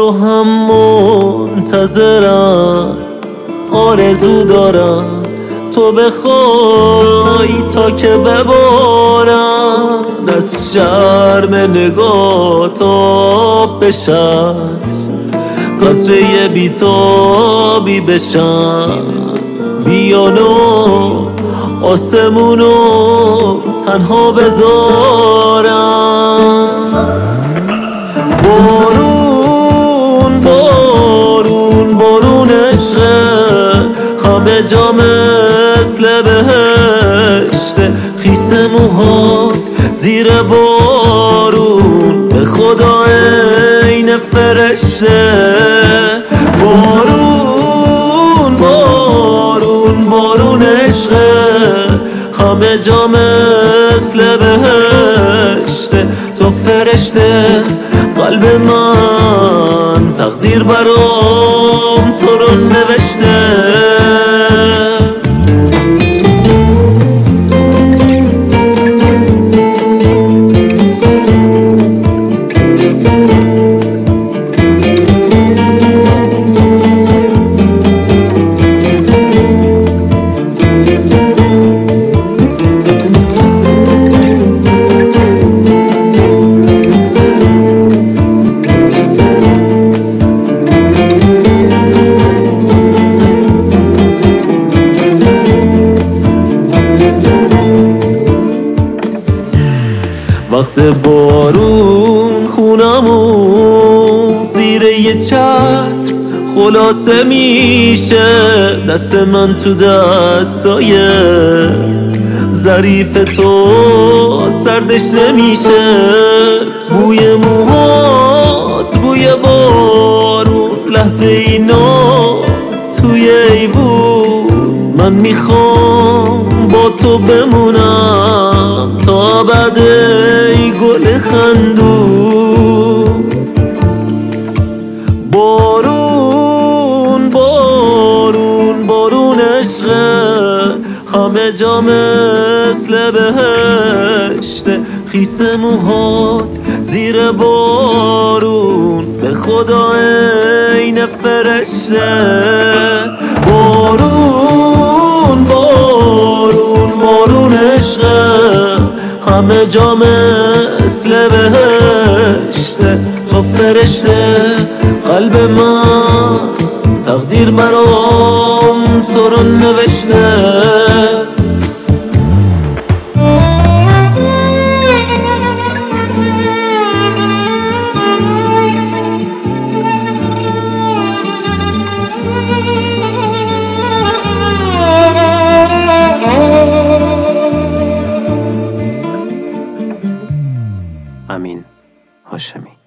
تو هم منتظرم، آرزو دارم تو بخوای تا که ببارم از شرم نگاه آب بشن، قطره بیتابی بشن، بیانو آسمونو تنها بذارم. بارون بارون بارون عشقه، همه جا مثل بهشته، خیس موهات زیر بارون به خدا عین فرشته. بارون بارون بارون عشقه، همه جا مثل بهشته، تو فرشته قلب من، تقدیر برام تو رو نوشته. وقت بارون خونمون زیر یه چتر خلاصه میشه، دست من تو دستای ظریف تو سردش نمیشه. بوی موهات بوی بارون، لحظه اینا توی ایوون، من میخوام با تو بمونم تا بعد ای گل خندون. بارون بارون بارون عشقه، همه جا مثل بهشته، خیس موهات زیر بارون به خدا عین فرشته. بارون بارون بارون عشقه، همه جا مثل بهشته، تو فرشته قلب من، تقدیر برام تو رو نوشته. امین هاشمی.